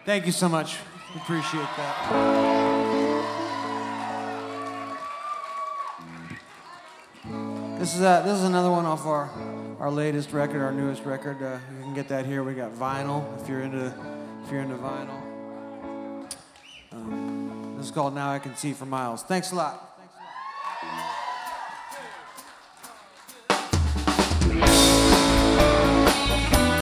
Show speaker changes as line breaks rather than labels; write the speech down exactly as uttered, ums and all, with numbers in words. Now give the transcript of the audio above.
Thank you so much. Appreciate that. This is uh, this is another one off our our latest record, our newest record. Uh, you can get that here. We got vinyl if you're into if you're into vinyl. Um, this is called Now I Can See for Miles. Thanks a lot.